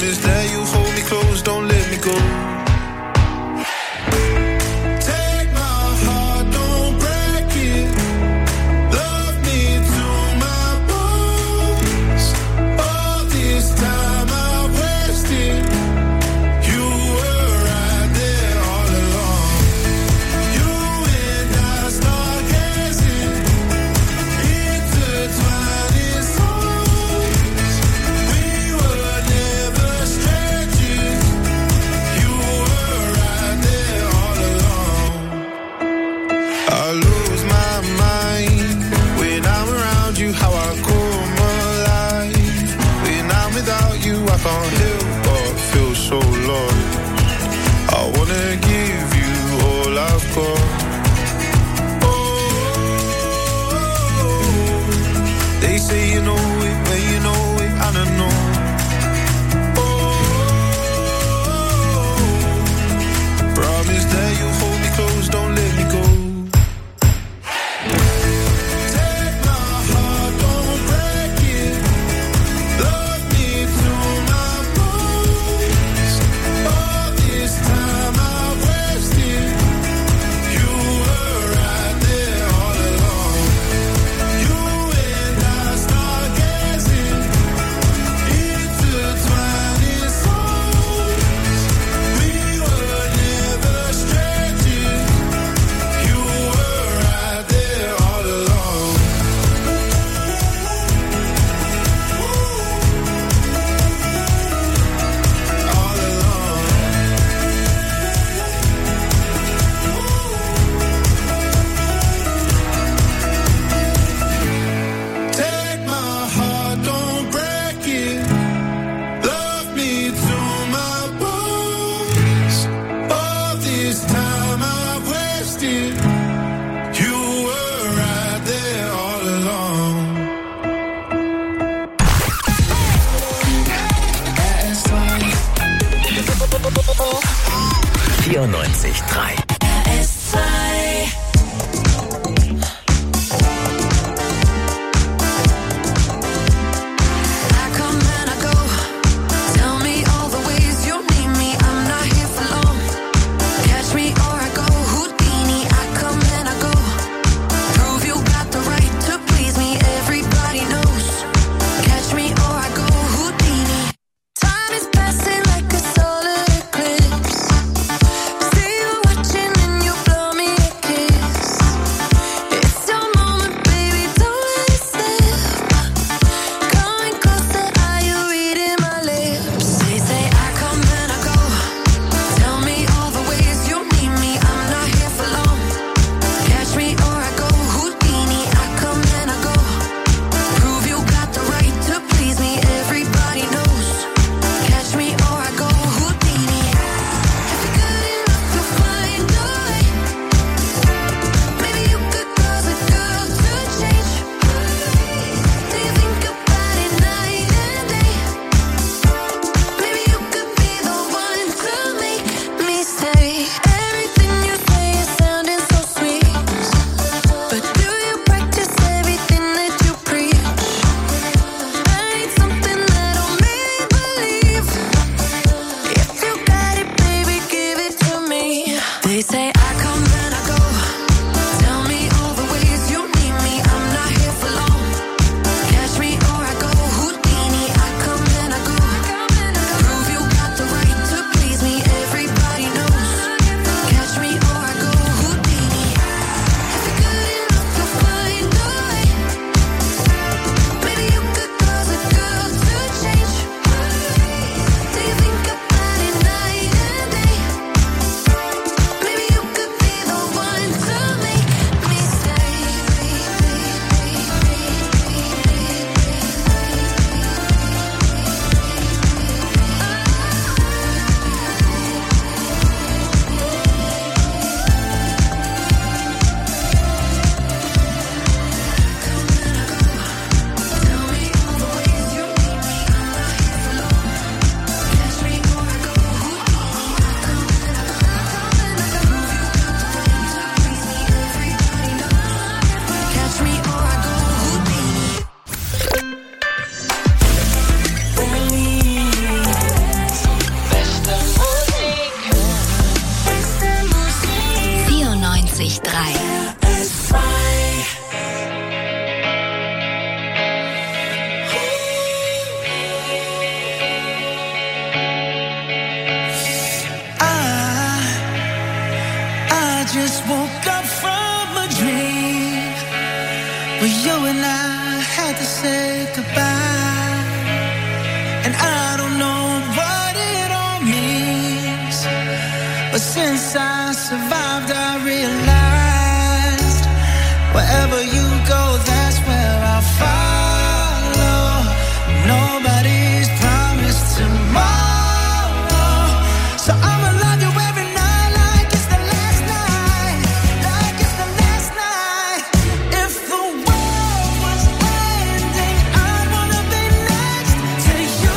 Promise that you hold me close, don't let me go. Can't help but feel so lost. I wanna give you all I've got. Oh, they say you know it, but you know it, I don't know. Oh, promise that you'll hold me close, don't let me go. Time is passing like a solar eclipse. See you watching. say goodbye, and I don't know what it all means, but since I survived I realized wherever you go, that's where I'll follow. Nobody's promised tomorrow, so I'ma love you every night like it's the last night, like it's the last night. If the world was ending, I'd wanna be next to you.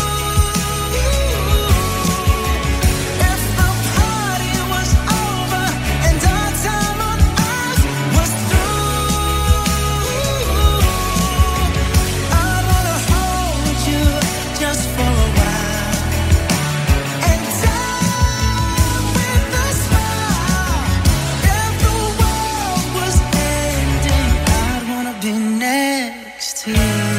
If the party was over and our time on earth was through, I'd wanna hold you just for a while and die with a smile. If the world was ending, I'd wanna be next to you.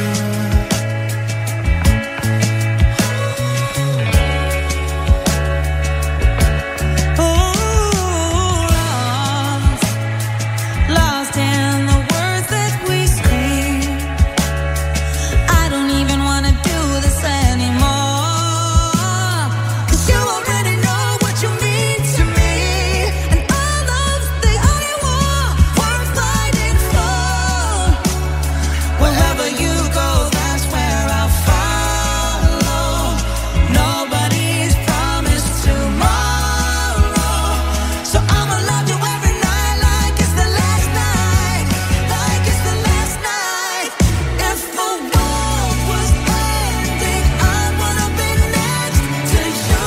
Lost in the words that we scream. I don't even wanna do this anymore, 'cause you already know what you mean to me, and all of the only war worth fighting for. Wherever you go, that's where I'll follow. Nobody's promised tomorrow, so I'ma love you every night like it's the last night, like it's the last night. If the world was ending, I'd wanna be next to you.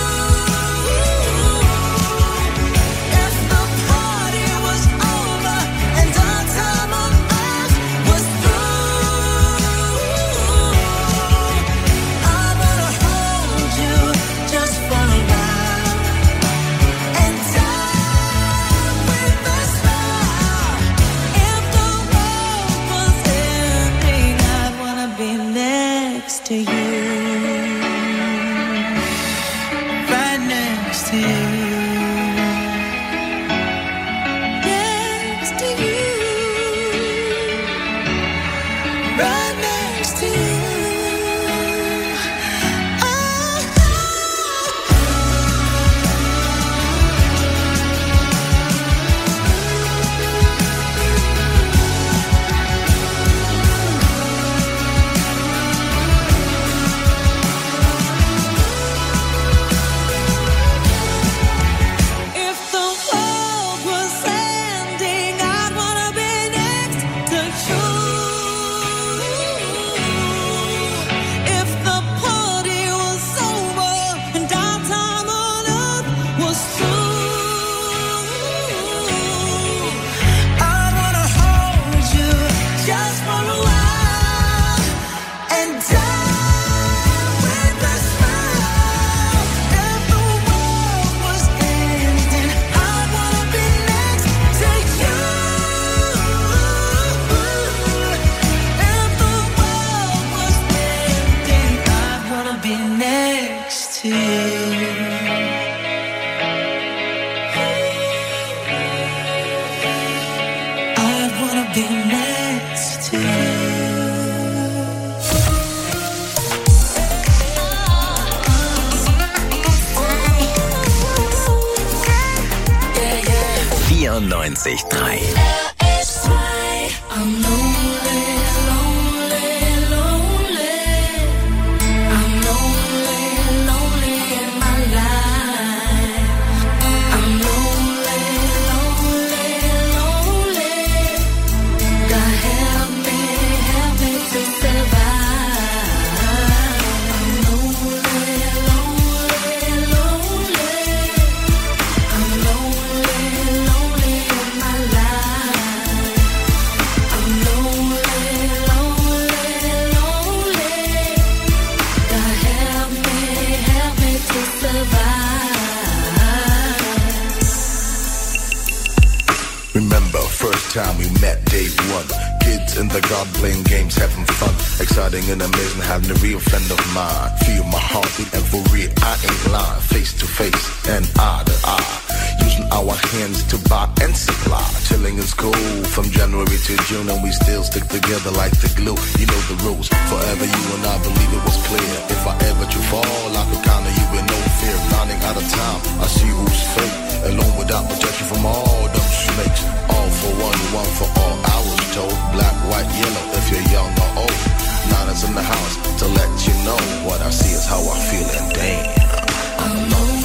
If the party was over and our time on earth was through, I wanna hold you just for a while and die with a smile. If the world was ending, I'd wanna be next to you, right next to you, next to you, right next to you. If the world was ending, I'd wanna be next to you. If the party was over and our time on earth was through, I'd wanna hold you just for a while and die with a smile. If the world was ending, I'd wanna be next to you. If the world was ending, I'd wanna be next to you. I'd wanna be next to you. Yeah, yeah. 94.3 I'm lonely, lonely, lonely. I'm lonely, lonely in my life. I'm lonely, lonely, lonely. God help me to survive. I'm lonely, lonely, lonely. I'm lonely, lonely in my life. I'm lonely, lonely, lonely. God help me to survive. Remember, first time we met, day one. Kids in the garden playing games, having fun. Exciting and amazing, having a real friend of mine. Feel my heartbeat and for real, I ain't lying. Face to face and eye to eye. Used using our hands to buy and supply. Chilling is cool from January to June, and we still stick together like the glue. You know the rules. Forever you and I believe it was clear. If I ever to fall, I could count on you with no fear. Running out of time, I see who's fake. Alone without protection from all them snakes. All for one, one for all. I was told black, white, yellow. If you're young or old, Nana's in the house to let you know what I see is how I feel, and damn, I'm lonely.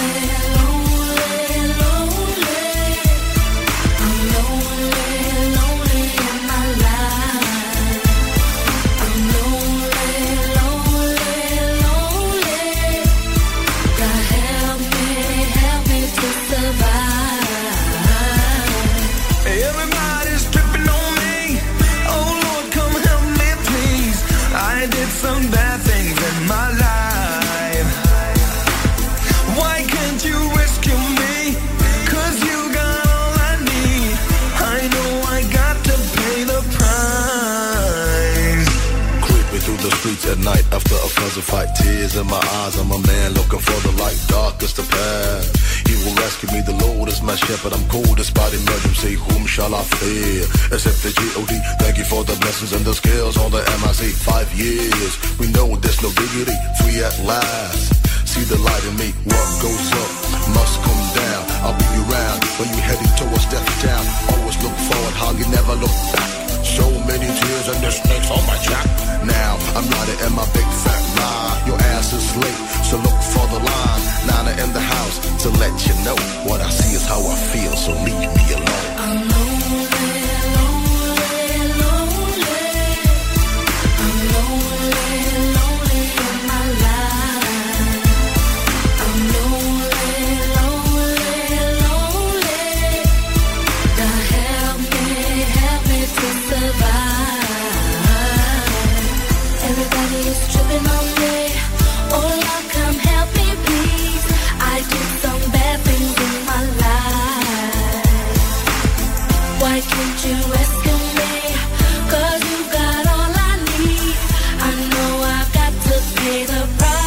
Some bad things in my life. Why can't you rescue me? 'Cause you got all I need. I know I got to pay the price. Creeping through the streets at night after a fuzzy fight. Tears in my eyes, I'm a man looking for the light. Dark is the path. He will rescue me, the Lord is my shepherd. I'm cold despite emergency. Whom shall I fear? Except the G.O.D. Thank you for the blessings and the skills on the MIC. 5 years, we know there's no diggity. Free at last. See the light in me. What goes up must come down. I'll be around when you heading towards death town. Always look forward, how you never look back. So many tears and the snakes on my track. Now I'm riding in my big fat ride. Your ass is late, so look for the line. Nana in the house to let you know what I see is how I feel. So leave me alone. I'm lonely, lonely, lonely. I'm lonely, lonely in my life. I'm lonely, lonely, lonely. God help me to survive. Everybody is tripping on me. Oh Lord, come help me please. I did some bad things in my life. Why can't you rescue me? 'Cause you got all I need. I know I've got to pay the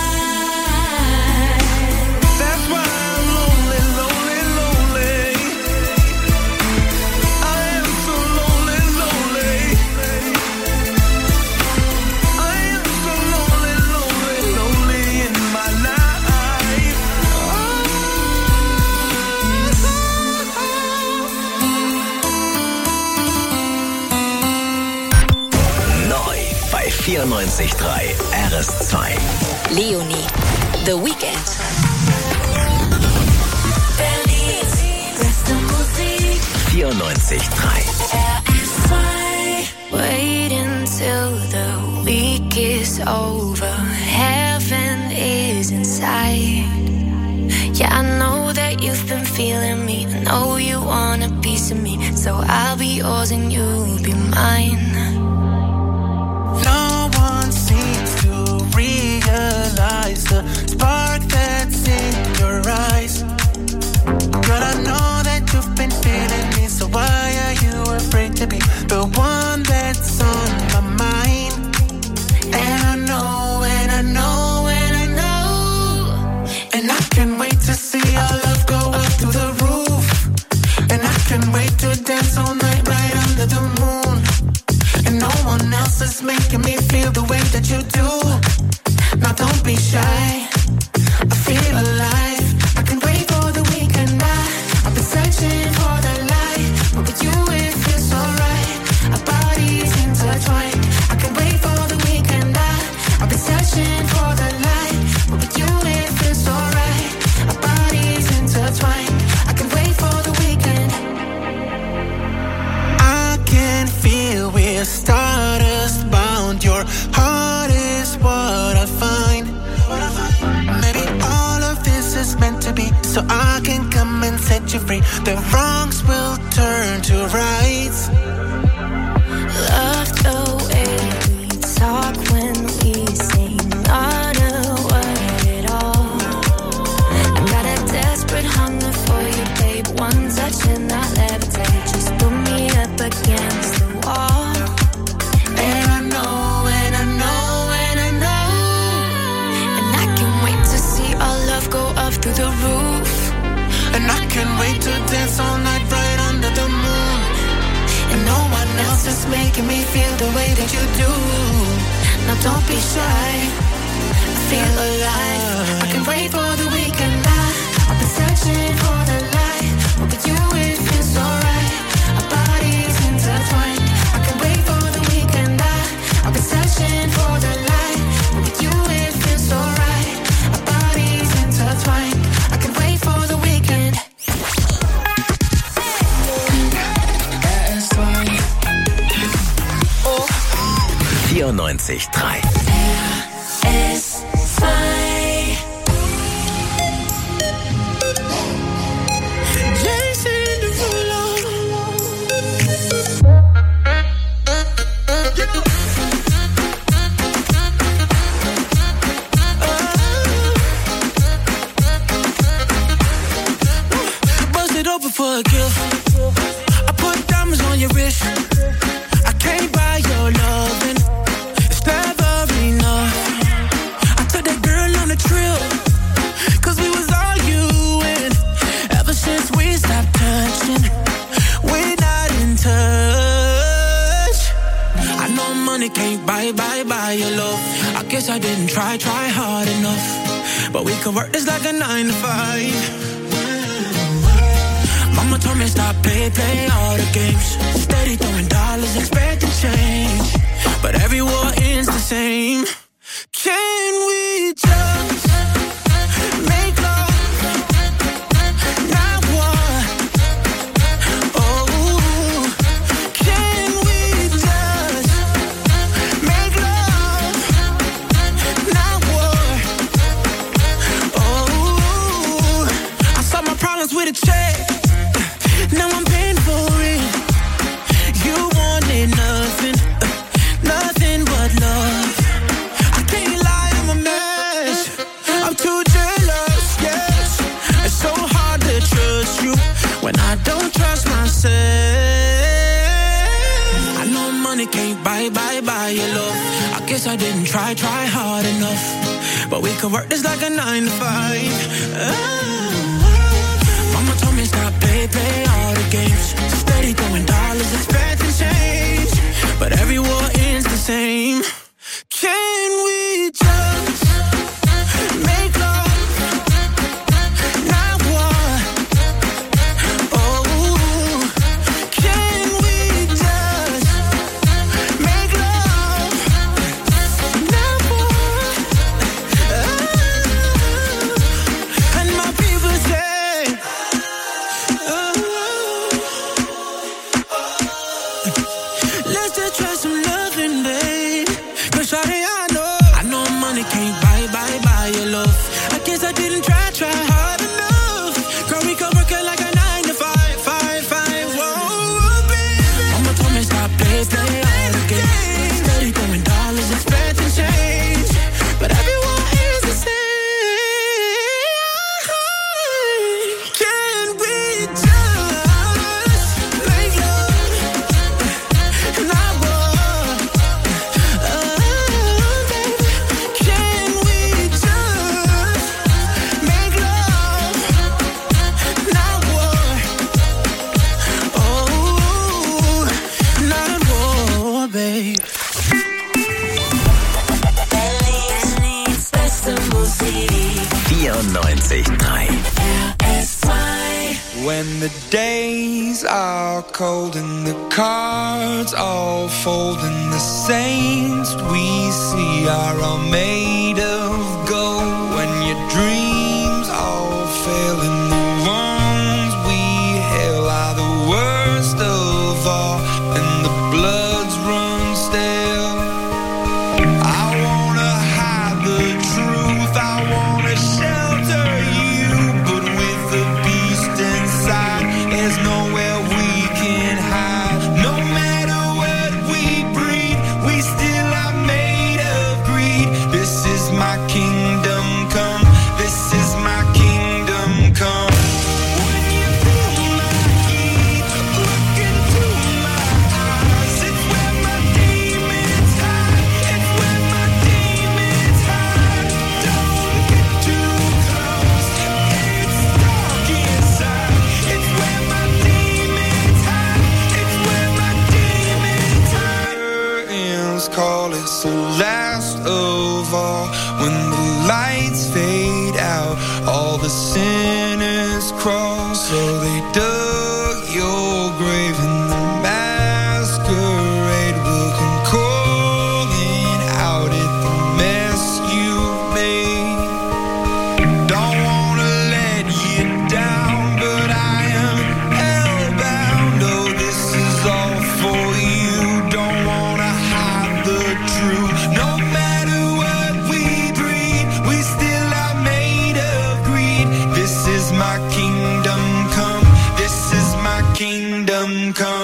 price. That's why I'm lonely, lonely, lonely. I am so lonely, lonely. I am so lonely, lonely, lonely in my life. Neu bei 94.3 RS2. Leonie, The Weekend. Berlin, beste Musik. 94.3. RS2. Wait until the week is over. Heaven is inside. Yeah, I know that you've been feeling me. I know you want a piece of me. So I'll be yours and you'll be mine. No one seems to realize the spark that's in your eyes. Girl, I know that you've been feeling me. So why are you afraid to be the one that's on my mind? And I know, and I know, and I know. And I can't wait to see our love go up to the roof. And I can't wait to dance all night right under the moon. And no one else is making me feel the way that you do. Now don't be shy, I feel alive. I can't wait for the weekend. I've been searching for the light, but with you it feels alright. Our bodies intertwined. I can't wait for the weekend. I've been searching for the light, but with you it feels alright. Our bodies intertwined. I can't wait for the weekend. I can feel we're stardust bound. Your heart is what I find. Maybe all of this is meant to be, so I can come and set you free. The wrongs will turn to rights. Love the way we talk when we sing, not a word at all. I got a desperate hunger for you, babe. One touch and I levitate. Just put me up against the wall. And I know, and I know, and I know. And I can't wait to see our love go up through the roof. And I can't wait to what you do. Now don't be shy, I feel alive. I can wait for the weekend. I've been searching for the light, but with you it feels alright. Our bodies intertwined. I can wait for the weekend. I've been searching for the light, but with you it feels alright. Our bodies intertwined. I can wait for the weekend. Oh. 94.3 For a gift, I put diamonds on your wrist. I can't buy your loving, it's never enough. I took that girl on a trip, cause we was arguing. Ever since we stopped touching, we're not in touch. I know money can't buy your love. I guess I didn't try hard enough. But we could work this like a 9 to 5. Mama told me stop, play all the games. Steady throwing dollars, expecting change. But every war ends the same. Can we just make love, not war? Oh, can we just make love, not war? Oh, I solve my problems with a check. Now I'm paying for it. You wanted nothing, nothing but love. I can't lie, I'm a mess. I'm too jealous, yes. It's so hard to trust you when I don't trust myself. I know money can't buy your love. I guess I didn't try hard enough. But we could work this like a 9 to 5. Mama told me stop, play all the games. Steady throwing dollars, expecting change. But every war ends the same. Can we just make love, not war? Oh, can we just make love, not war? And my people say, let's just try some loving, babe. Cause shawty, I know money can't buy your love. I guess I didn't try hard enough. Girl, we could work it like a 9 to 5. Whoa, baby. Mama told me stop, play all the games. Steady throwing dollars, expecting change. But everyone is the same. Can we just make love, not war? Baby, can we just make love, not war? Oh, not war, babe. Beste Musik. 94.3 When the days are cold and the cards all fold and the saints we see are all made of gold. When your dreams all fail and the ones we hail are the worst of all and the bloods run stale. I wanna hide the truth, I wanna shelter you, but with the beast inside, there's nowhere we can hide. No matter what we breed, we still are made of greed. This is my kingdom come, this is my kingdom come. When you feel my heat, look into my eyes. It's where my demons hide, it's where my demons hide. Don't get too close, it's dark inside. It's where my demons hide, it's where my demons hide. Curtains last of all. When the lights fade out, all the sinners crawl. So they dug your grave and the masquerade will come calling out at the mess you made. Don't wanna let you down, but I am hellbound. Oh, this is all for you. Don't wanna hide the truth. No matter what we breed, we still are made of greed. This is my kingdom come. This is my kingdom come.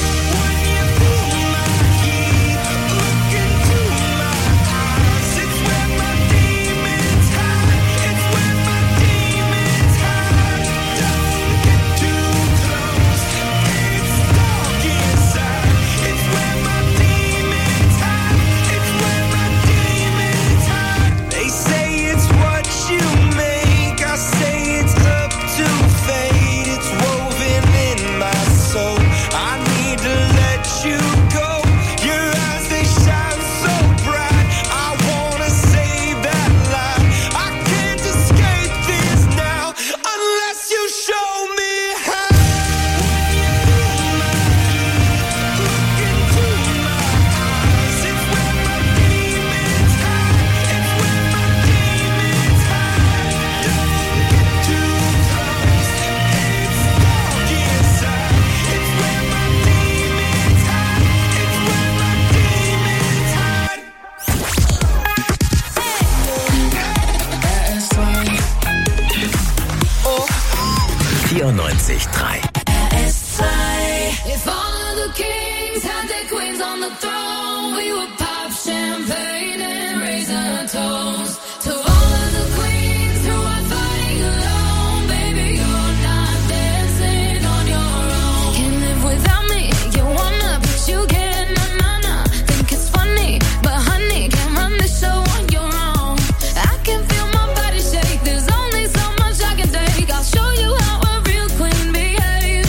If all of the kings had their queens on the throne, we would pop champagne and raise a toast to all of the queens who are fighting alone. Baby, you're not dancing on your own. Can't live without me, you wanna, but you can't, na-na-na. Think it's funny, but honey, can't run the show on your own. I can feel my body shake, there's only so much I can take. I'll show you how a real queen behaves.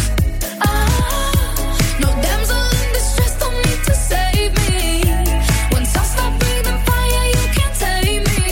No damsel in distress, don't need to save me. Once I stop breathing fire, you can't take me.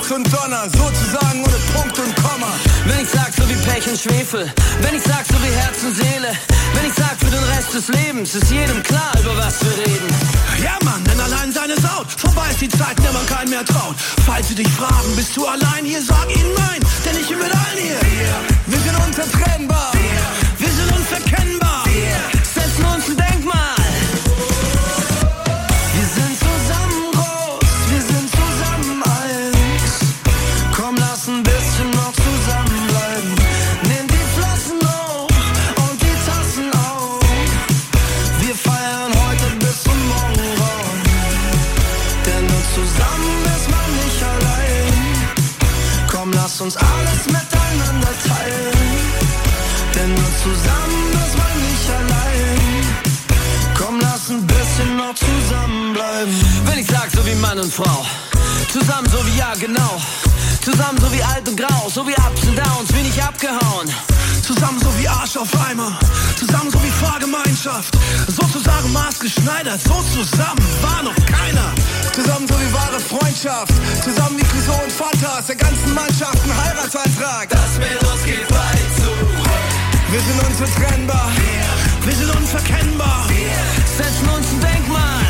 Blitz und Donner, sozusagen ohne Punkt und Komma. Wenn ich sag, so wie Pech und Schwefel, wenn ich sag, so wie Herz und Seele, wenn ich sag, für den Rest des Lebens ist jedem klar, über was wir reden. Ja Mann, denn allein sein ist out. Vorbei ist die Zeit, in der man keinen mehr traut. Falls sie dich fragen, bist du allein hier, sag ihnen nein, denn ich bin mit allen hier. Wir sind unzertrennbar, wir sind unverkennbar, setzen uns ein Denkmal. Wir sind zusammen groß, wir sind zusammen eins. Komm, lass ein bisschen noch zusammenbleiben. Nimm die Flossen hoch und die Tassen auf. Wir feiern heute bis zum Morgengrauen. Denn nur zusammen ist man nicht allein. Komm, lass uns alles miteinander teilen. Denn nur zusammen ist man nicht allein. Komm, lass ein bisschen noch zusammenbleiben. Wenn ich sag, so wie Mann und Frau, zusammen so wie ja genau, zusammen so wie alt und grau, so wie Ups und Downs, wie nicht abgehauen. Zusammen so wie Arsch auf Eimer, zusammen so wie Fahrgemeinschaft, sozusagen maßgeschneidert, so zusammen war noch keiner. Zusammen so wie wahre Freundschaft, zusammen wie Clouseau und Fantas, der ganzen Mannschaft ein Heiratsantrag. Das mit uns geht weit zu. Wir sind unzertrennbar, wir sind unverkennbar, Setzen uns ein Denkmal.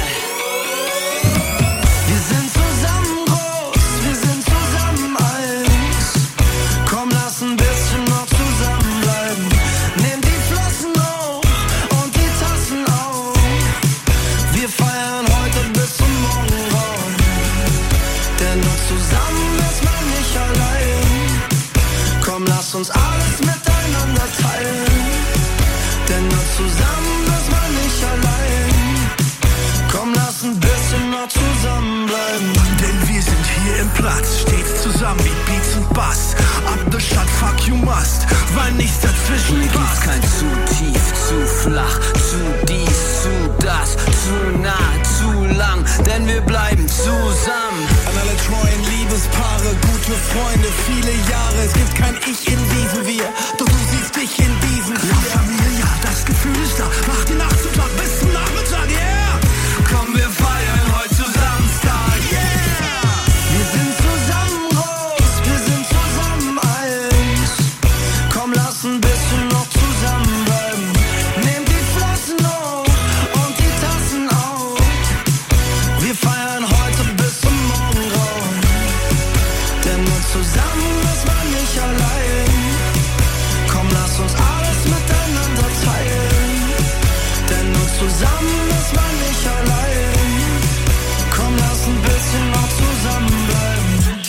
Wir sind zusammen groß, wir sind zusammen eins. Komm, lass ein bisschen noch zusammenbleiben. Nimm die Flossen hoch und die Tassen auf. Wir feiern heute bis zum Morgengrauen. Denn nur zusammen ist man nicht allein. Komm, lass uns alles miteinander teilen. Denn nur zusammen ist man nicht allein. Komm, lass ein bisschen noch zusammenbleiben. denn wir sind hier im Platz, stets zusammen wie Beats und Bass. Up the shot, fuck you must, weil nichts dazwischen Hier gibt's passt. kein zu tief, zu flach, zu dies, zu das, zu nah, zu lang, denn wir bleiben zusammen. An alle treuen Liebespaare, gute Freunde, viele Jahre. Es gibt kein Ich in diesem Wir, doch du siehst dich in diesem Wir. La Familie, ja, das Gefühl ist da. Mach die Nacht zum Tag bis zum Nachmittag, yeah. Komm, wir feiern heute zusammen, Star, yeah. Wir sind zusammen groß, wir sind zusammen eins. Komm, lass ein bisschen noch zusammenbleiben. Nehmt die Flossen hoch und die Tassen auf. Wir feiern heute bis zum Morgengrauen. Denn nur zusammen ist man nicht allein. Komm, lass uns alles miteinander teilen. Denn nur zusammen ist man nicht allein. Komm, lass ein bisschen noch zusammenbleiben.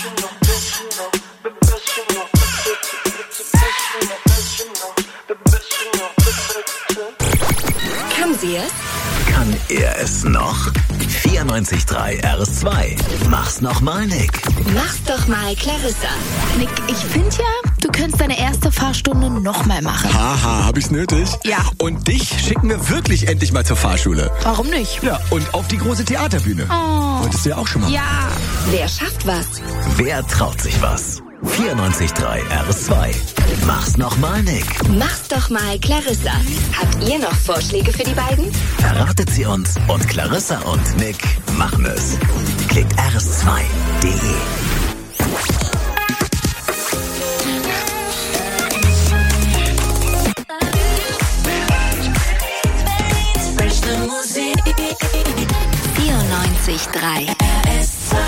Kann sie es? Kann er es noch? 94.3 RS2. Mach's nochmal, Nick. Mach's doch mal, Clarissa. Nick, ich finde ja, du könntest deine erste Fahrstunde nochmal machen. Haha, hab ich's nötig? Ja. Und dich schicken wir wirklich endlich mal zur Fahrschule. Warum nicht? Ja, und auf die große Theaterbühne. Oh. Wolltest du ja auch schon mal. Ja. Wer schafft was? Wer traut sich was? 94.3 RS2. Mach's nochmal, Nick. Mach's doch mal, Clarissa. Habt ihr noch Vorschläge für die beiden? Verratet sie uns und Clarissa und Nick machen es. Klickt rs2.de. Musik 94.3 RS2.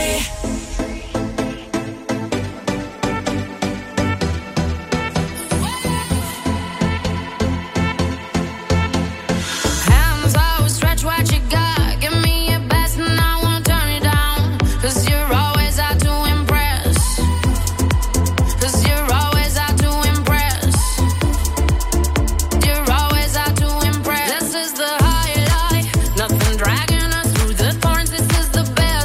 Hands out, stretch what you got. Give me your best and I won't turn it down. 'Cause you're always out to impress. 'Cause you're always out to impress. You're always out to impress. This is the highlight. Nothing dragging us through the thorns. This is the best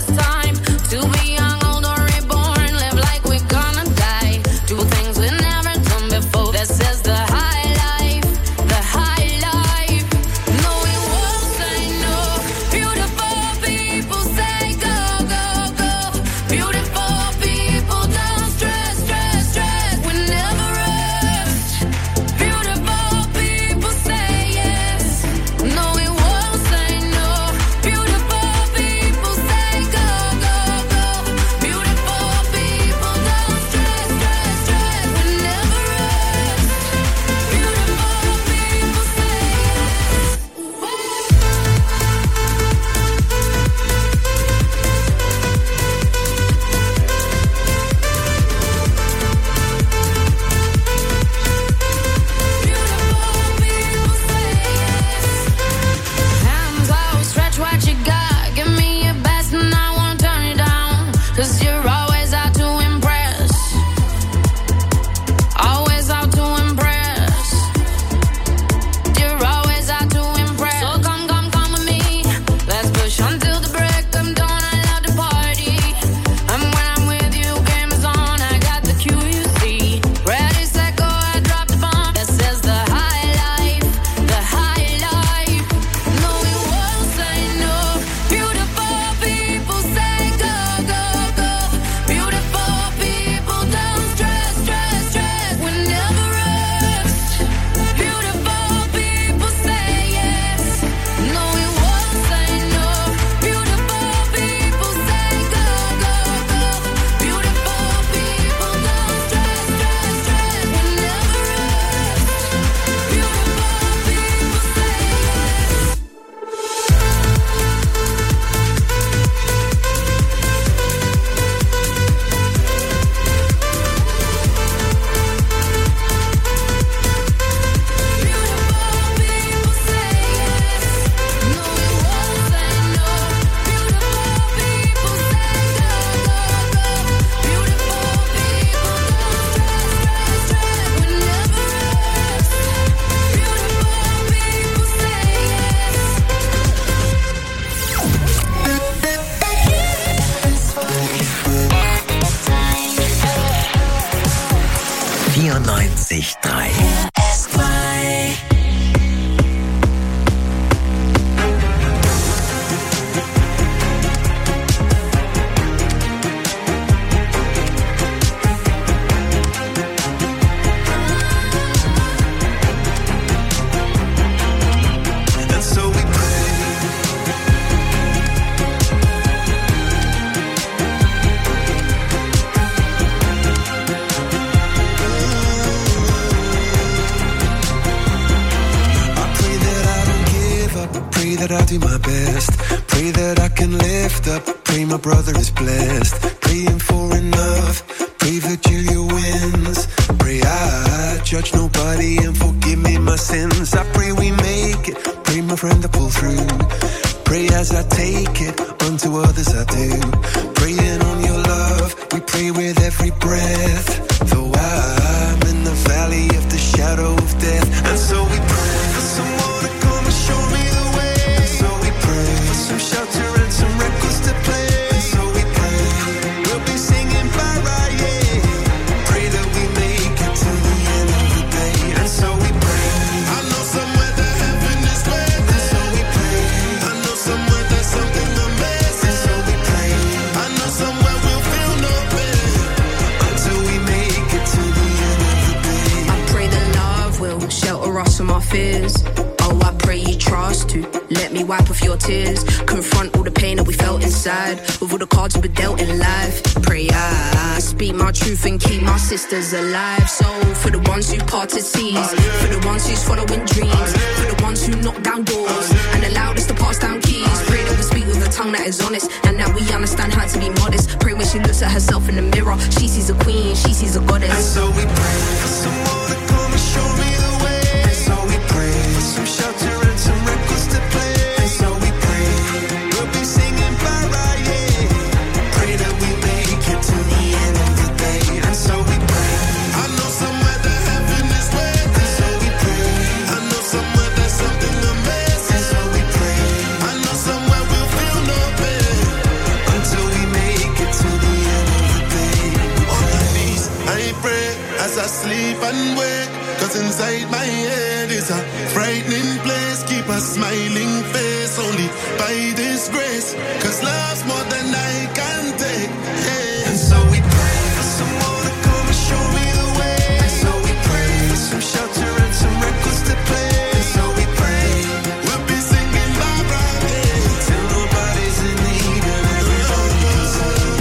that I do my best. Pray that I can lift up. Pray my brother is blessed. Praying for enough. Pray that Julia wins. Pray I judge nobody and forgive me my sins. I pray we make it. Pray my friend to pull through. Pray as I take it, unto others I do. Praying on your love, we pray with every breath. Though I'm in the valley of the shadow of death. And so we pray for someone to come and show me the way. And so we pray for some shelter and some records to play. And so we pray, we'll be singing bye-bye, yeah. Pray that we make it to the end of the day. And so we pray, I know somewhere that heaven is waiting. And so we pray, I know somewhere there's something amazing. And so we pray, I know somewhere we'll feel no pain until we make it to the end of the day. I pray that love will shelter us from our fears. Oh, I pray you trust to let me wipe off your tears. Confront all the pain that we felt inside with all the cards we dealt in life. Pray I speak my truth and keep my sisters alive. So for the ones who parted seas, for the ones who's following dreams, for the ones who knock down doors and allowed us to pass down keys. Pray that we speak with a tongue that is honest and that we understand how to be modest. Pray when she looks at herself in the mirror, she sees a queen, she sees a goddess. And so we pray for someone to come and show me the way. And so we pray for some shelter and some records to play. And so we pray, we'll be singing bye-bye, yeah. Pray that we make it to the end of the day. And so we pray, I know somewhere that heaven is waiting. And so we pray, I know somewhere there's something amazing. And so we pray, I know somewhere we'll feel no pain until we make it to the end of the day. On my knees, I pray as I sleep and wake. Cause inside my head is a frightening place. Keep a smiling face only by this grace. Cause love's more than I can take, yeah. And so we pray for someone to come and show me the way. And so we pray for some shelter and some records to play. And so we pray, we'll be singing bye-bye, yeah. Till nobody's in need and everybody's saved.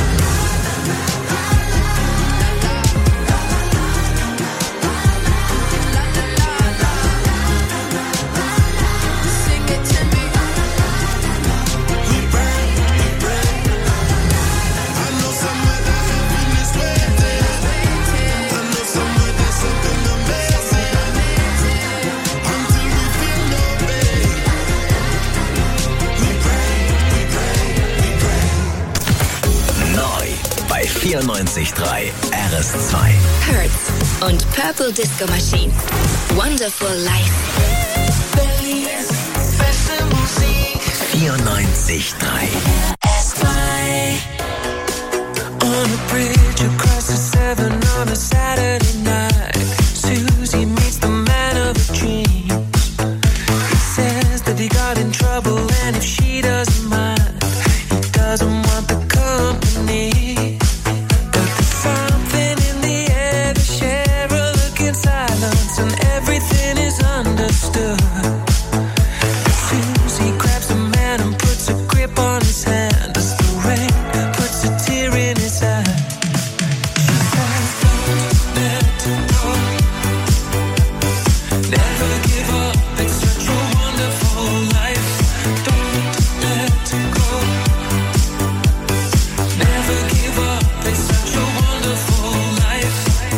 Sing it to me. We pray, we pray. I know somewhere that heaven is waiting. I know somewhere there's something amazing until we feel no pain. We pray, we pray, we pray. Neu bei 94.3 RS2. Hurts und Purple Disco Machine. Wonderful Life. 94.3 On a bridge across the Severn on a Saturday night, Susie meets the man of her dreams. He says that he got in trouble and if she doesn't mind, he doesn't want the company. But there's something in the air, they share a look in silence and everything is understood. Susie grabs the man and puts a grip on his hand as the rain puts a tear in his eye. She says, don't let it go. Never give up, it's such a wonderful life. Don't let it go. Never give up, it's such a wonderful life.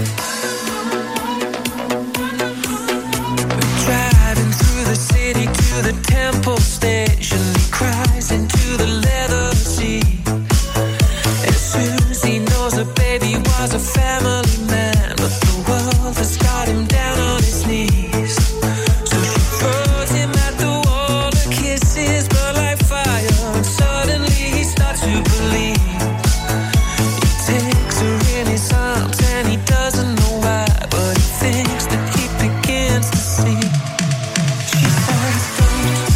Driving through the city to the Temple Station, he cries into the leather seat. And Susie knows her baby was a family man, but the world has got him down on his knees. So she throws him at the wall, her kisses burn like fire, and suddenly he starts to believe. He takes her in his arms and he doesn't know why, but he thinks that he begins to see. She says, don't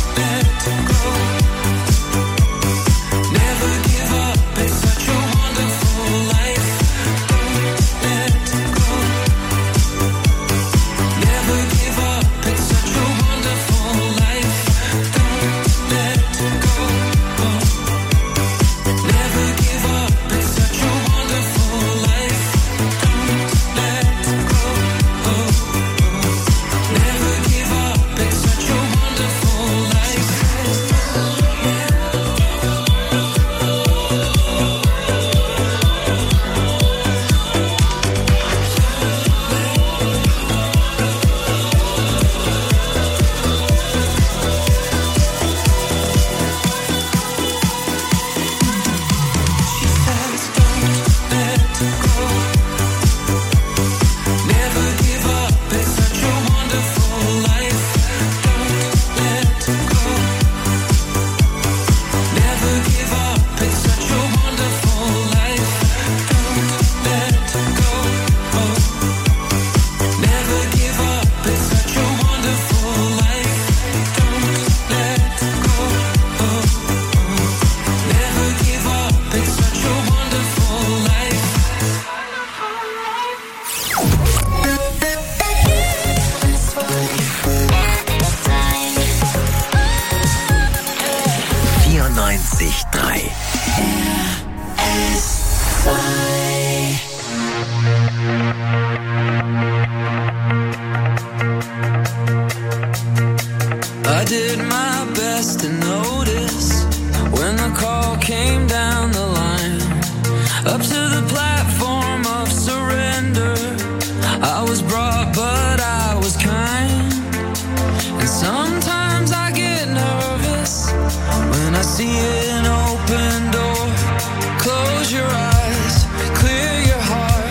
I did my best to notice when the call came down the line, up to the platform of surrender. I was brought, but I was kind. And sometimes I get nervous when I see an open door. Close your eyes, clear your heart.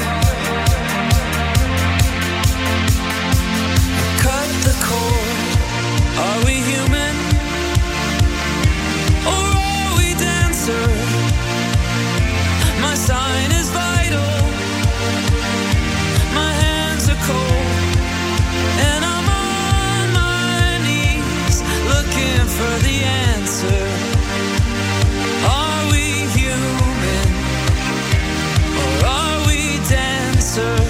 Cut the cord. Are we human? Or are we dancer? My sign is vital. My hands are cold. And I'm on my knees looking for the answer. Are we human? Or are we dancer?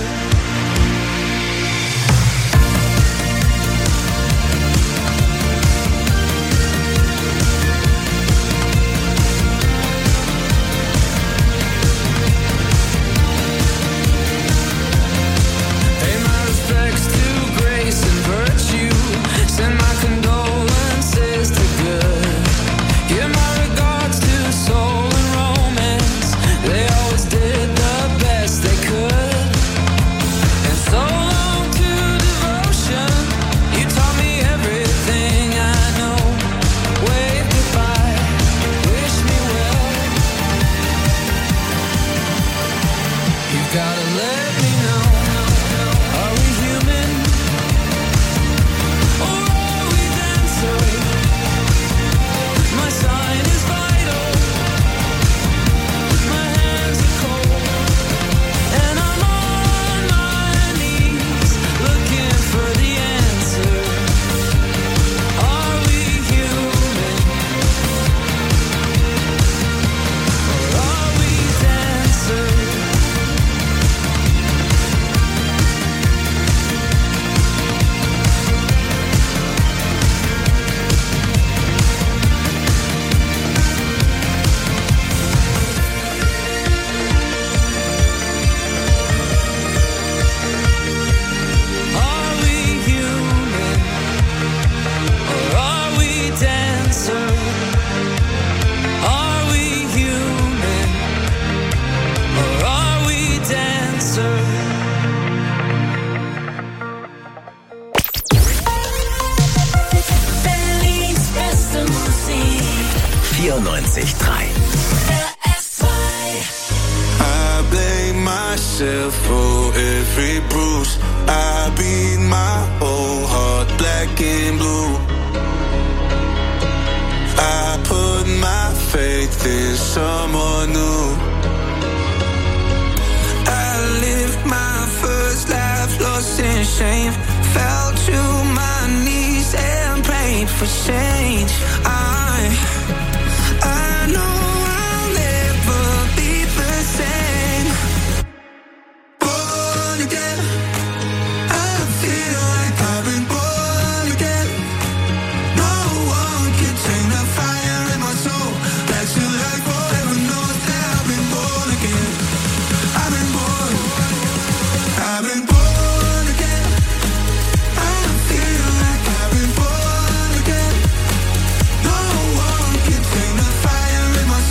Send my condolences to good. Give my regards to soul and romance. They always did the best they could. And so long to devotion. You taught me everything I know. Wave goodbye, wish me well. You've gotta let me know. Are we human? My sign is vital. My hands are cold. And I'm on my knees looking for the answer. Are we human? Or are we dancers? I blame myself for every bruise. I beat my whole heart black and blue. I put my faith in someone new. I lived my first life lost in shame. Fell to my knees and prayed for change. I know I'll never be the same. Born again, I feel like I've been born again. No one can tame the fire in my soul. That you like forever knows that I've been born again. I've been born again. I feel like I've been born again. No one can tame the fire in my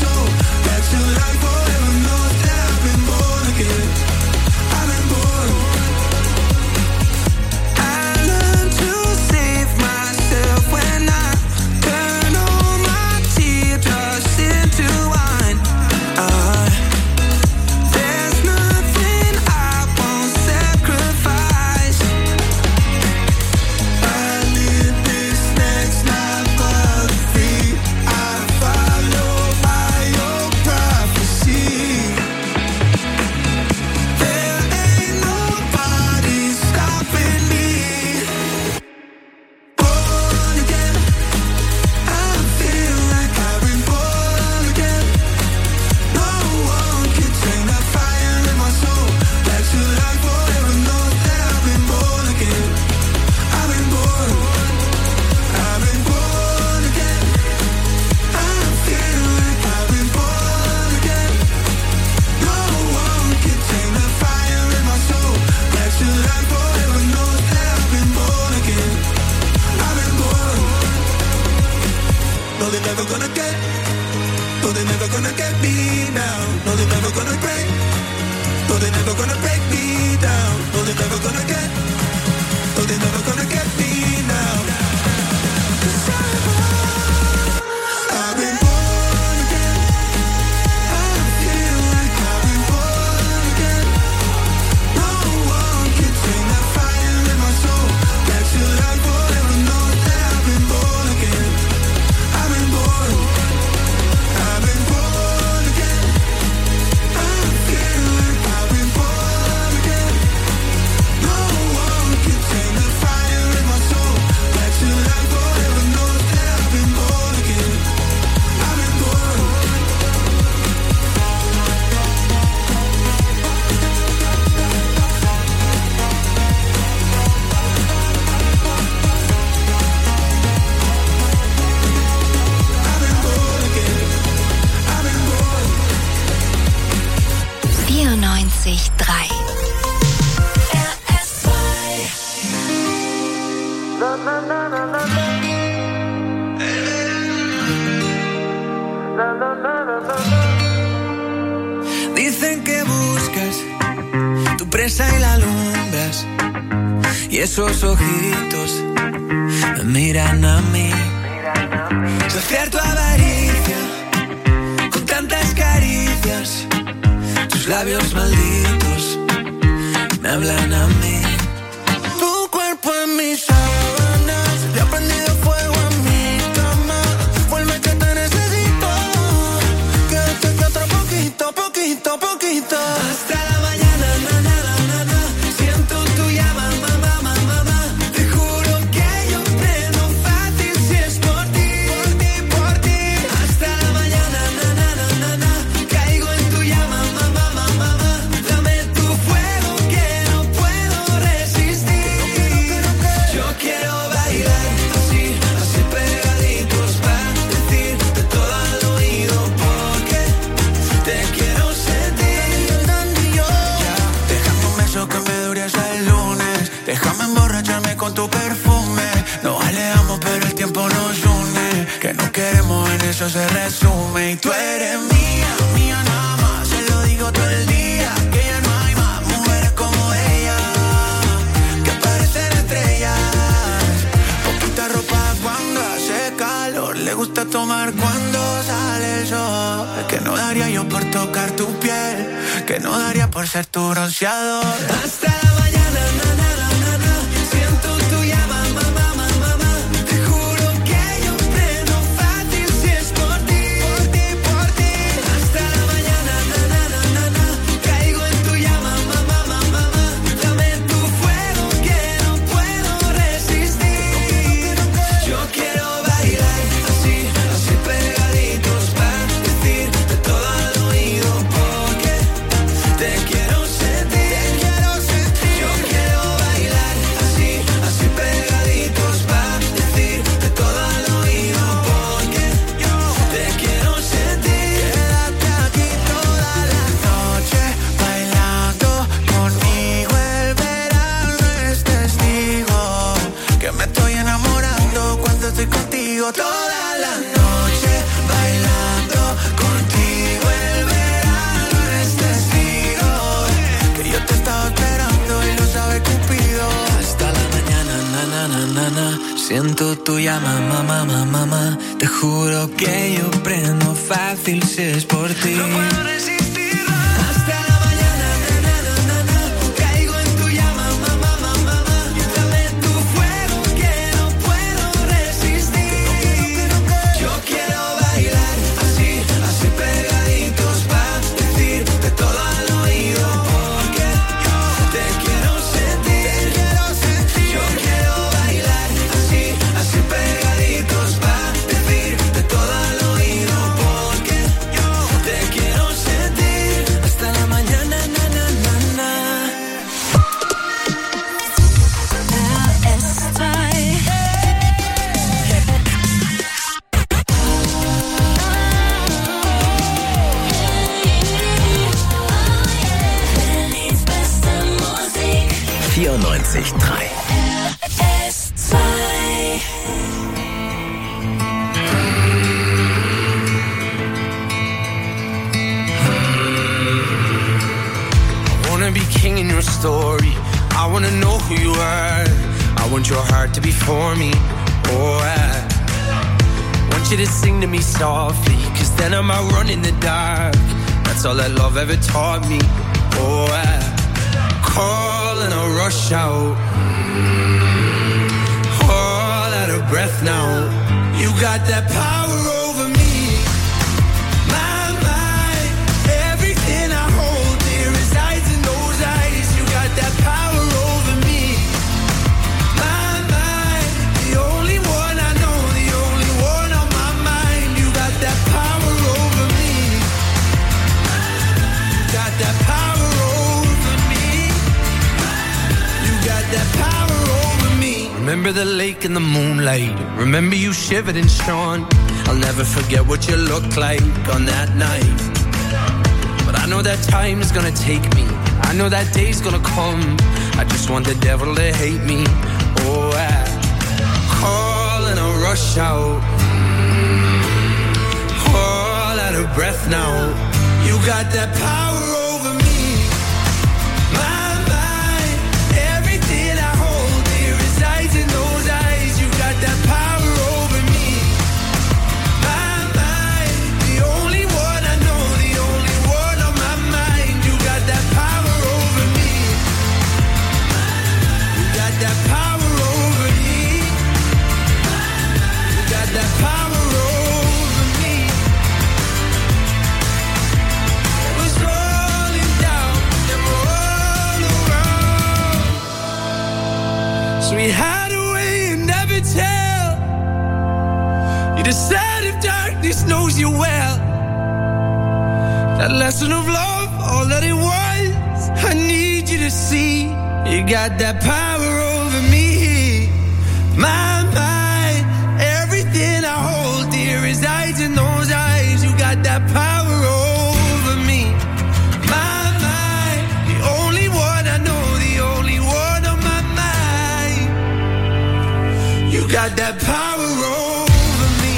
never gonna get. No, they're never gonna get me now. No, they're never gonna break. No, they're never gonna break me down. No, they're never gonna get. No, they're never gonna get me now. 'Cause I've been born again. I feel like I've been born again. No one can tame that fire in my soul. Back to life forever knows that I've been born again. I've been born. I've been born again. I feel like I've been born again. No one can tame the fire in my soul. Back to life forever knows that I've been born again. I've been born. I've been born again. I've been born. 94.3 Dicen que buscas tu presa y la alumbras, y esos ojitos me miran a mí. Saciar tu avaricia con tantas caricias, tus labios malditos me hablan a mí. Tu cuerpo en mis sábanas, le ha prendido fuego a mi cama. Vuelve que te necesito, quédate que otro poquito, poquito, poquito. Hasta la mañana, na, na, na, na, na. Siento tu llama, mamá, mamá, mamá. Te juro que yo prendo fácil si es por ti, por ti, por ti. Hasta la mañana, na, na, na, na, na. Caigo en tu llama, mamá, mamá, mamá. Dame tu fuego que no puedo resistir. Yo quiero bailar así, así pegaditos para decirte todo al oído porque te quiero sentir. Ya, déjame un beso que me dure hasta el lunes. Déjame emborracharme con tu perfume. Nos alejamos pero el tiempo nos une. Que no queremos en eso se resume. Y tú eres mía, mía nada más. Se lo digo todo el día. Que ya no hay más mujeres como ella, que parecen estrellas. Poquita ropa cuando hace calor. Le gusta tomar cuando sale el sol. Que no daría yo por tocar tu piel. Que no daría por ser tu bronceador. Hasta la mañana, na, na, na, na, na. Siento tu llama, mamá, mamá, mamá. Te juro que yo prendo fácil si es por ti, por ti, por ti. Hasta la mañana, na, na, na, na, na. Caigo en tu llama, mamá, mamá, mamá. Dame tu fuego que no puedo resistir. Yo quiero bailar así, así pegaditos para decirte todo al oído porque te quiero sentir. Yo quiero bailar así, así pegaditos para decirte todo al oído porque te quiero sentir. Quédate aquí toda la noche bailando conmigo. El verano es testigo que me estoy enamorando cuando estoy contigo. Toda la noche bailando contigo. El verano es testigo que yo te estaba esperando y lo sabe Cupido. Hasta la mañana, na, na, na, na, na. Siento tu llama, mamá, mamá, mamá. Te juro que yo prendo fácil si es por ti. No puedo resistir. Hasta la mañana, na, na, na, na, na. Caigo en tu llama, mamá, mamá, mamá. Dame tu fuego que no puedo resistir. Yo quiero bailar así, así pegaditos para decirte todo al oído porque te quiero sentir. Yo quiero bailar así, así pegaditos para decirte todo al oído porque te quiero sentir. Hasta la mañana, na, na, na, na. who you are. I want your heart to be for me. Oh, I want you to sing to me softly, 'cause then I might run in the dark. That's all that love ever taught me. Oh, I call and I rush out, all out of breath now. You got that power over me. My mind, everything I hold dear resides in those eyes. You got that power over me. My mind, the only one I know, the only one on my mind. You got that power over me. You got that power over me. You got that power over me. Remember the lake in the moonlight. Remember you shivered and shone. I'll never forget what you looked like on that night. But I know that time is gonna take me. I know that day's gonna come. I just want the devil to hate me. Oh, I call and I rush out, all out of breath now. You got that power over me. My mind, everything I hold dear resides in those eyes. You got that power over me. My mind, the only one I know, the only one on my mind. You got that power over me. You got that power over me. You got that power over me. It was rolling down and all around. So we hide away and never tell. You decide if darkness knows you well. That lesson of love, all that it was, I need you to see. You got that power over me. My mind, everything I hold dear resides in those eyes. You got that power over me. My mind, the only one I know, the only one on my mind. You got that power over me.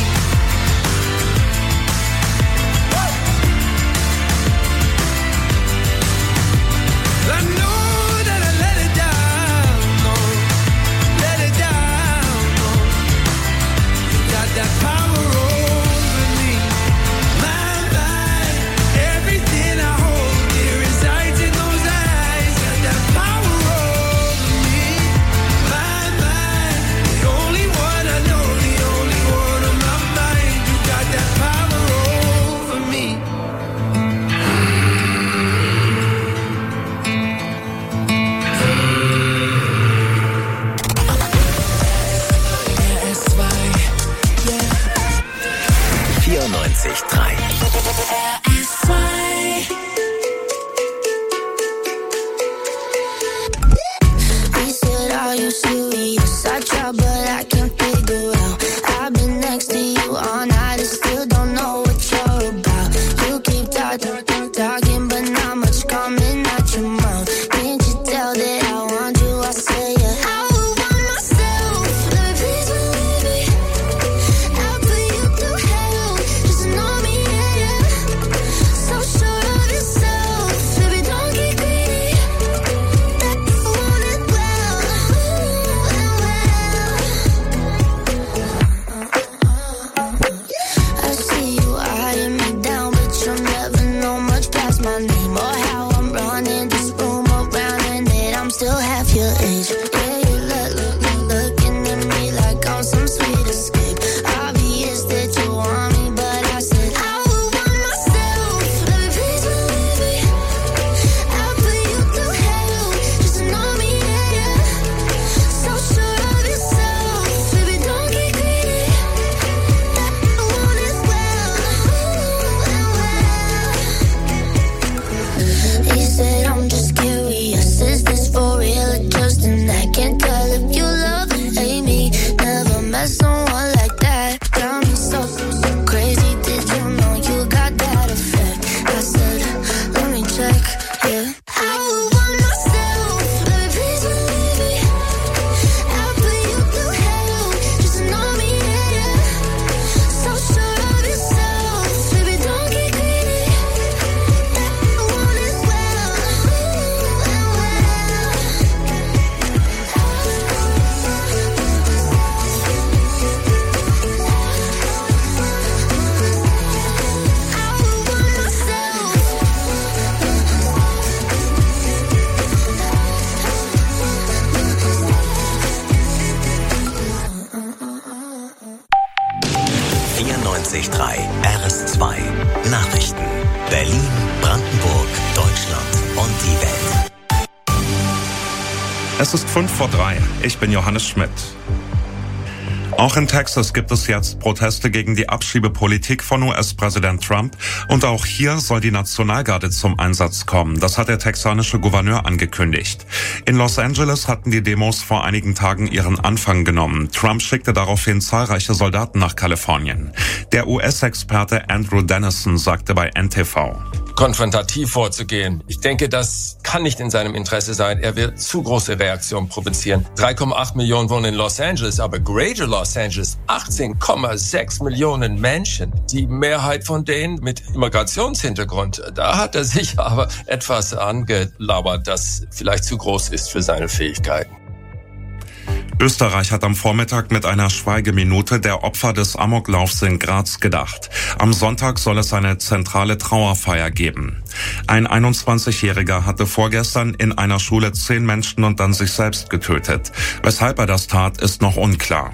I know that I let it down, no, let it down, no. You got that power over me. My mind, everything I hold dear resides in those eyes. Got that power over me. My mind, the only one I know, the only one on my mind. You got that power over me. He said, are you serious? I try, but I can't figure out. I've been next to you all night and still don't know what you're about. You keep talking, but not much coming out your mouth. Can't you tell that I want you? I say, yeah. I would want myself. Let me please believe me. I'll put you through hell. Just know me, yeah, yeah. So sure of yourself. Baby, don't get greedy. That you want it well. I see you eyeing me down, but you'll never know my 94.3 RS2 Nachrichten. Berlin, Brandenburg, Deutschland und die Welt. Es ist 2:05. Ich bin Johannes Schmidt. Auch in Texas gibt es jetzt Proteste gegen die Abschiebepolitik von US-Präsident Trump. Und auch hier soll die Nationalgarde zum Einsatz kommen. Das hat der texanische Gouverneur angekündigt. In Los Angeles hatten die Demos vor einigen Tagen ihren Anfang genommen. Trump schickte daraufhin zahlreiche Soldaten nach Kalifornien. Der US-Experte Andrew Dennison sagte bei NTV: konfrontativ vorzugehen. Ich denke, das kann nicht in seinem Interesse sein. Er wird zu große Reaktionen provozieren. 3,8 Millionen wohnen in Los Angeles, aber Greater Los Angeles 18,6 Millionen Menschen. Die Mehrheit von denen mit Immigrationshintergrund. Da hat er sich aber etwas angelabert, das vielleicht zu groß ist für seine Fähigkeiten. Österreich hat am Vormittag mit einer Schweigeminute der Opfer des Amoklaufs in Graz gedacht. Am Sonntag soll es eine zentrale Trauerfeier geben. Ein 21-Jähriger hatte vorgestern in einer Schule 10 Menschen und dann sich selbst getötet. Weshalb er das tat, ist noch unklar.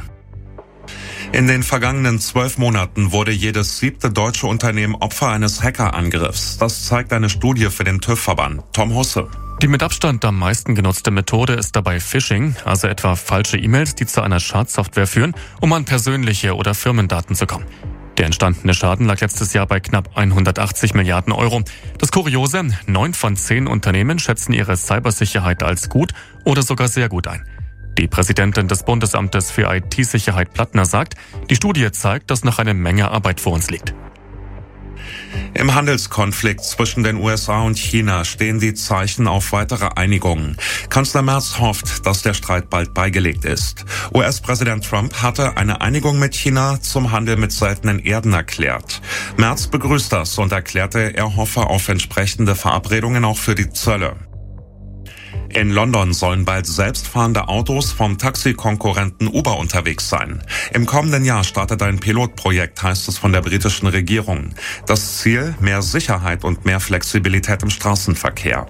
In den vergangenen 12 Monaten wurde jedes 7. deutsche Unternehmen Opfer eines Hackerangriffs. Das zeigt eine Studie für den TÜV-Verband. Tom Husse. Die mit Abstand am meisten genutzte Methode ist dabei Phishing, also etwa falsche E-Mails, die zu einer Schadsoftware führen, um an persönliche oder Firmendaten zu kommen. Der entstandene Schaden lag letztes Jahr bei knapp 180 Milliarden Euro. Das Kuriose, 9 von 10 Unternehmen schätzen ihre Cybersicherheit als gut oder sogar sehr gut ein. Die Präsidentin des Bundesamtes für IT-Sicherheit Plattner sagt, die Studie zeigt, dass noch eine Menge Arbeit vor uns liegt. Im Handelskonflikt zwischen den USA und China stehen die Zeichen auf weitere Einigungen. Kanzler Merz hofft, dass der Streit bald beigelegt ist. US-Präsident Trump hatte eine Einigung mit China zum Handel mit seltenen Erden erklärt. Merz begrüßt das und erklärte, er hoffe auf entsprechende Verabredungen auch für die Zölle. In London sollen bald selbstfahrende Autos vom Taxikonkurrenten Uber unterwegs sein. Im kommenden Jahr startet ein Pilotprojekt, heißt es von der britischen Regierung. Das Ziel: mehr Sicherheit und mehr Flexibilität im Straßenverkehr.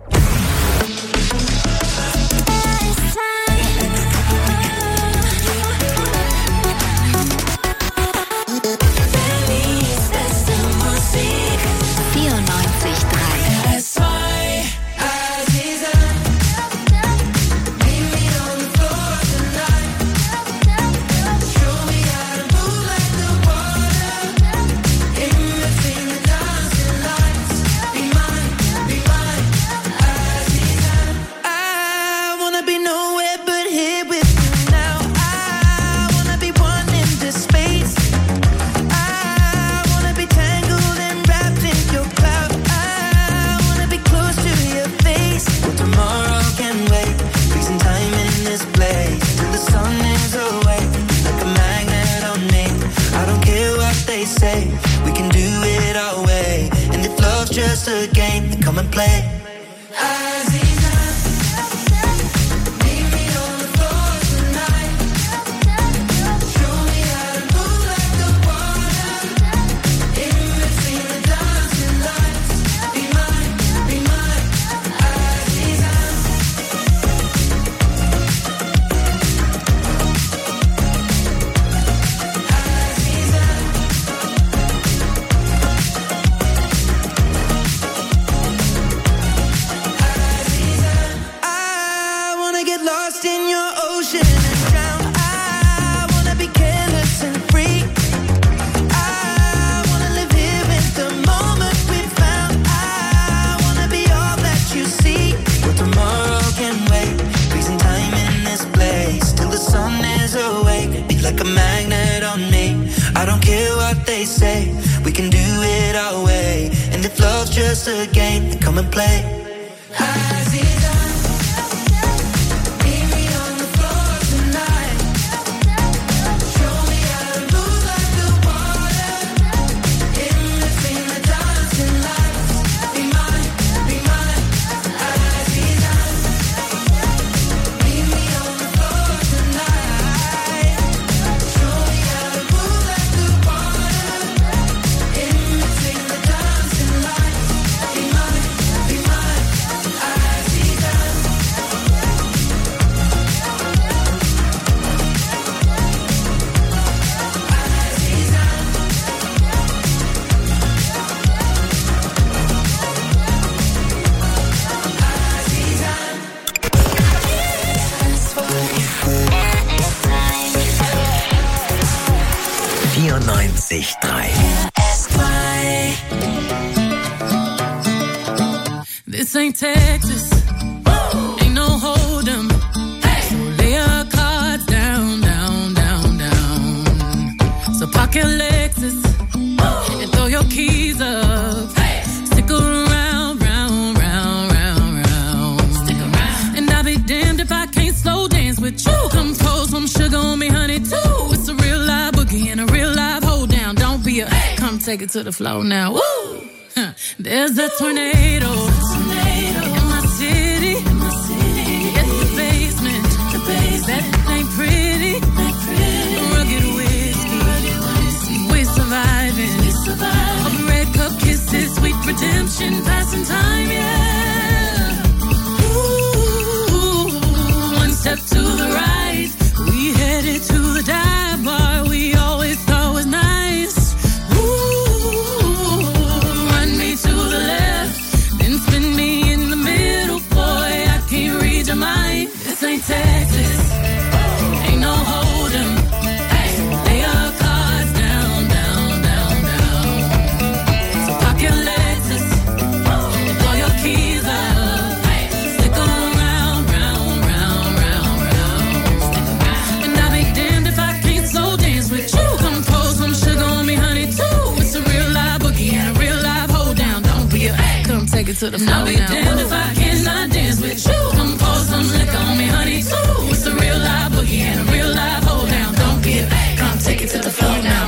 Just a game, come and play. Just a game, come and play. 94.3 This ain't Texas. Ain't no hold'em. So lay your cards down, down, down, down. So park your Lexus and throw your keys up. Stick around, round, round, round, round. Stick around. And I'll be damned if I can't slow dance with you. Come pour some sugar on me, honey, too. It's a real live boogie and a real live hold down. Don't be a come take it to the floor now. Woo! There's a tornado. In my city. It's the basement. That ain't pretty. Rugged whiskey. We're surviving. Of red cup kisses, sweet redemption, passing time, yeah. Ooh, one step to the right. We headed to the dive bar we always thought was nice. This ain't Texas. Ain't no hold'em. Lay your cards down, down, down, down. So park your Lexus and throw your keys up. Stick around, round, round, round, round. And I'll be damned if I can't slow dance with you. Come pour some sugar on me, honey, too. It's a real live boogie and a real live hold down. Don't be a come take it to the floor. I'll be damned if I cannot dance with you. Come pour some liquor on me, honey, too. It's a real live boogie and a real live hold down. Don't give, come take it to the floor now.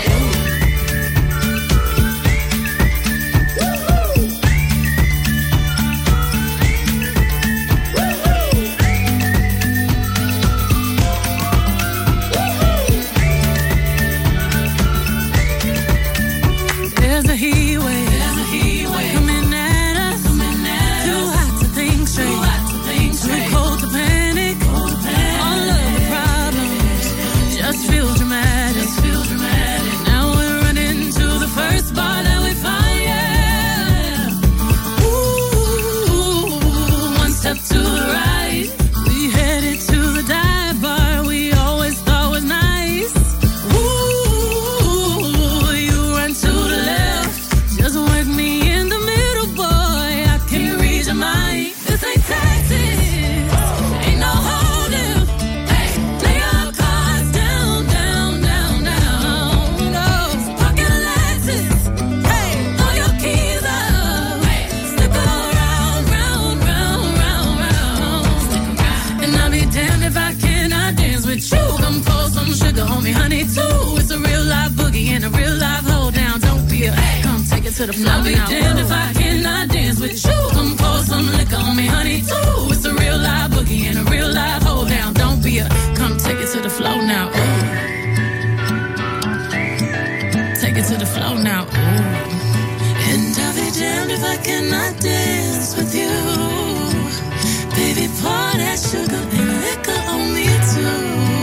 There's a heat wave. Coming at us. Too hot to think straight. Too cold to panic. All of the problems just feel dramatic. Now we're running to the first bar that we find, yeah. Ooh, one step to the right. We headed to the dive bar we always thought was nice. Ooh, you run to the left. Just work me in the middle, boy. I can't read your mind. This ain't Texas. Ain't no hold'em. Lay your cards down, down, down, down. No, park your Lexus. Throw your keys up. Stick around, round, round, round, round. And I'll be damned if I cannot dance with you. Come pour some sugar on me, honey, too. It's a real live boogie and a real live hold down. Don't be a come take it to the floor. I'll be damned if I cannot dance with you. Come pour some liquor on me, honey, too. It's a real live boogie and a real live hold down. Don't be a come take it to the floor now. Ooh. Take it to the floor now. Ooh. And I'll be damned if I cannot dance with you. Baby, pour that sugar and liquor on me too.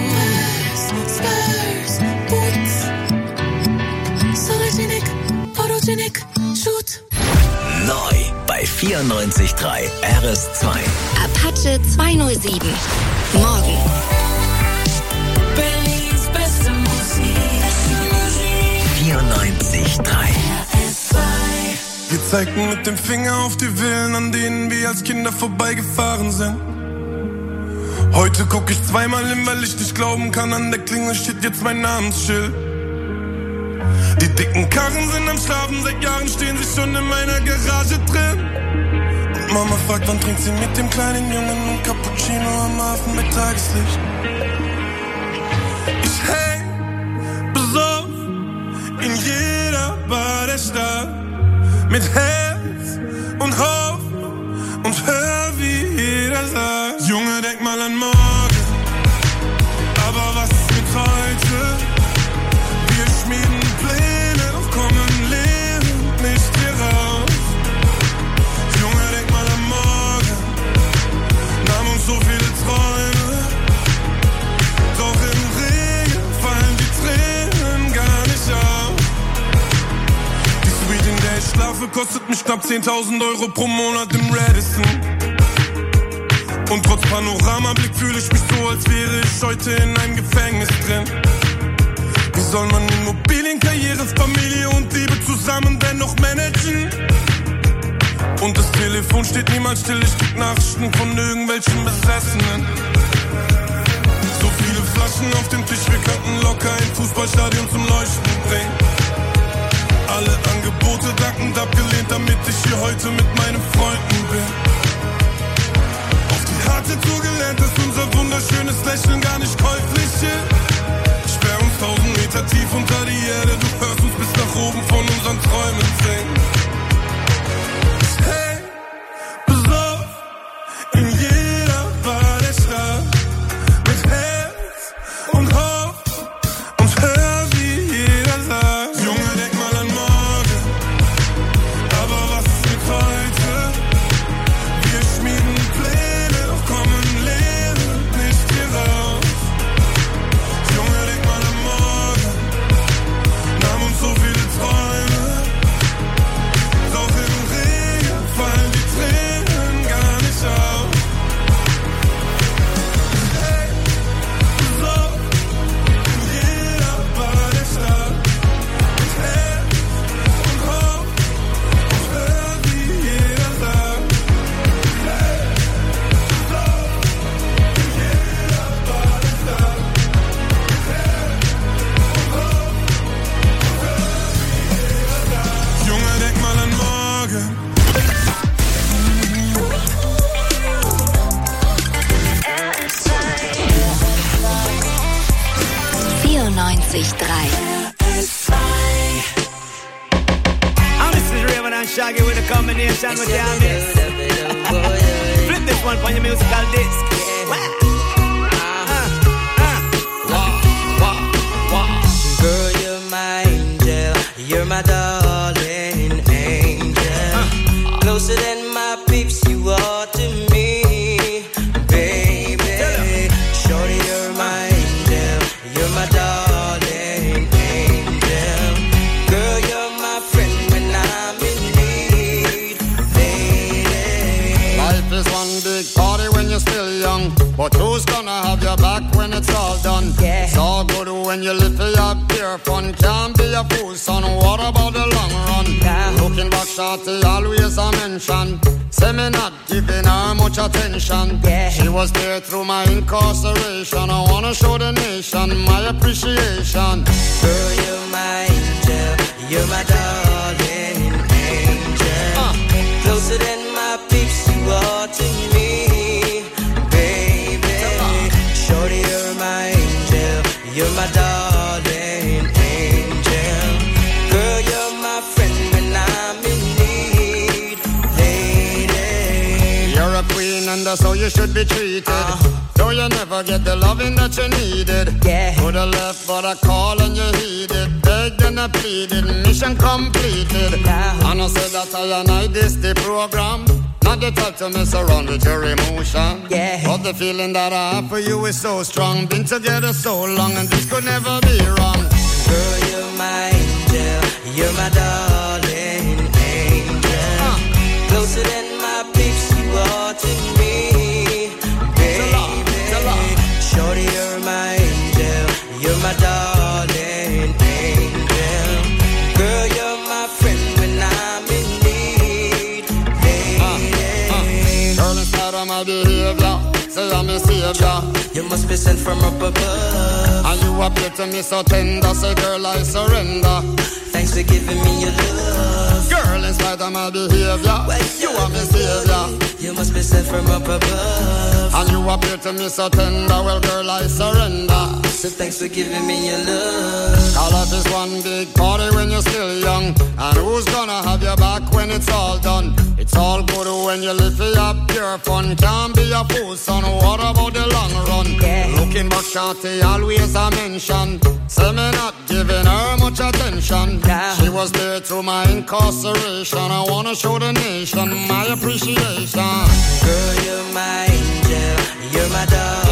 Spurs, boots, Sologenic, Photogenic, shoot. Neu bei 94.3 RS2. Apache 207. Morgen. Berlins beste Musik. 94.3 Wir zeigten mit dem Finger auf die Villen, an denen wir als Kinder vorbeigefahren sind. Heute guck ich zweimal hin, weil ich nicht glauben kann, an der Klingel steht jetzt mein Namensschild. Die dicken Karren sind am Schlafen, seit Jahren stehen sie schon in meiner Garage drin. Und Mama fragt, wann trinkt sie mit dem kleinen Jungen ein Cappuccino am Hafen mit Tageslicht. Ich häng besoffen in jeder Bar der Stadt, mit Herz und Hoffnung und hör, wie jeder sagt: Junge, denk mal an morgen, aber was ist mit heute? Wir schmieden Pläne, doch kommen lebend nicht hier raus. Junge, denk mal an morgen, nahm uns so viele Träume, doch im Regen fallen die Tränen gar nicht auf. Die Suite, in der ich schlafe, kostet mich knapp 10.000 Euro pro Monat im Radisson. Und trotz Panoramablick fühle ich mich so, als wäre ich heute in einem Gefängnis drin. Wie soll man Immobilien, Karriere, Familie und Liebe zusammen dennoch managen? Und das Telefon steht niemals still, ich krieg Nachrichten von irgendwelchen Besessenen. So viele Flaschen auf dem Tisch, wir könnten locker ein Fußballstadion zum Leuchten bringen. Alle Angebote dankend abgelehnt, damit ich hier heute mit meinen Freunden bin. Auf die harte Tour gelernt, dass unser wunderschönes Lächeln gar nicht käuflich ist. Sperr uns 1000 Meter tief unter die Erde, du hörst uns bis nach oben von unseren Träumen singen. Hey, besoff, in jeder Bar der Stadt, mit Herz und Hoff und hör, wie jeder sagt. Junge, denk mal an morgen, aber was ist mit heute? Wir schmieden Pläne, doch kommen Leere nicht hier raus. Junge, denk mal an morgen, nahm uns so viele Träume, doch im Regen fallen die Tränen gar nicht auf. Hey, so, in jeder Bar der Stadt, mit Herz und Hoff und hör, wie jeder sagt. Hey, so, in jeder Bar der Stadt, mit Herz und Hoff und hör, wie jeder sagt. Junge, denk mal an morgen. 94.3. And this is Raven and Shaggy with a combination with your miss. Flip this one on your musical disc. Girl, you're my angel, you're my darling angel. Closer than my peeps, you are to me, baby. Shorty, you're my angel, you're my darling angel. Girl, you're my friend when I'm in need, lady. Life is one big party when you're still young, but who's gonna have your back when it's all done? Yeah. It's all good when you live for your pure fun. Can't be a fool, son. What about the long run? Yeah. Looking back, shorty, always a mention. Say me not giving her much attention. Yeah. She was there through my incarceration. I wanna show the nation my appreciation. Girl, you're my angel, you're my darling angel. Closer than my peeps, you are to me, baby. Shorty, you're my angel, you're my darling angel. Girl, you're my friend when I'm in need, lady. You're a queen and that's how you should be treated. Though you never get the loving that you needed. Yeah. Coulda left but I call and you heeded. Begged and I pleaded, mission completed. And I said that I this the program. Not the type to mess around with your emotion. Yeah. But the feeling that I have for you is so strong. Been together so long and this could never be wrong. Girl, you're my angel, you're my darling angel. Closer than my peeps, you are to me, baby. Shorty, you're my angel, you're my darling angel. Girl, you're my friend when I'm in need, lady. Girl, instead of my behavior, say I'm a savior. You must be sent from up above. And you appear to me so tender, say girl I surrender. Thanks for giving me your love. Girl, in spite of my behavior, you are my savior. You must be sent from up above. And you appear to me so tender, well girl I surrender. So thanks for giving me your love. All life is one big party when you're still young. And who's gonna have your back when it's all done? It's all good when you live for your pure fun. Can't be a fool, son. What about the long run? Yeah. Looking back, shorty, always a mention. Say me not giving her much attention. Yeah. She was there through my incarceration. I wanna show the nation my appreciation. Girl, you're my angel, you're my darling